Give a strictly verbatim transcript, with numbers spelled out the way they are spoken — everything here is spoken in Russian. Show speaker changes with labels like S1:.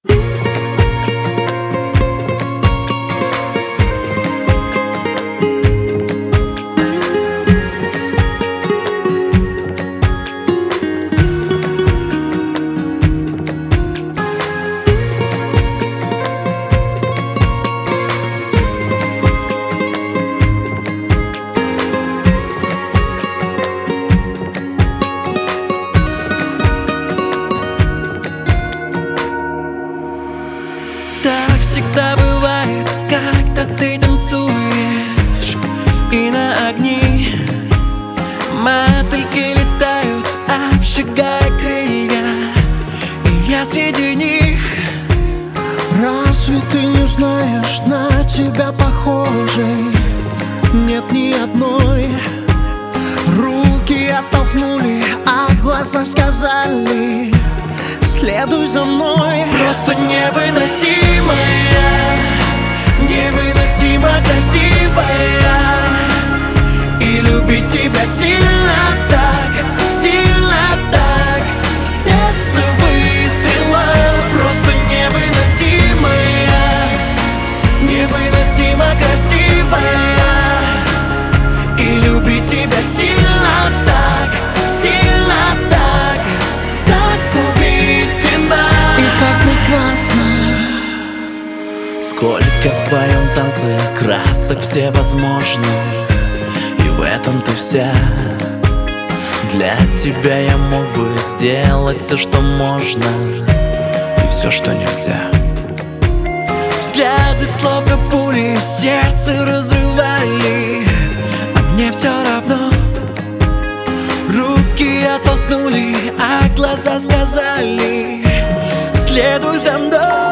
S1: Так всегда бывает, когда ты танцуешь, и на огни мотыльки летают, обжигая крылья, и я среди них.
S2: Разве ты не знаешь, на тебя похожей нет ни одной? Руки оттолкнули, а глаза сказали: следуй за мной.
S1: Просто невыносимая, невыносимо красивая, и любить тебя сильно так, сильно так. В сердце выстрела. Просто невыносимая, невыносимо красивая, и любить тебя сильно так, сильно так, так убийственно
S2: и так прекрасно.
S1: Сколько в твоем танце красок всевозможных, и в этом ты вся. Для тебя я мог бы сделать все, что можно, и все, что нельзя. Взгляды словно пули сердце разрывали, а мне все равно. Руки оттолкнули, а глаза сказали: следуй за мной.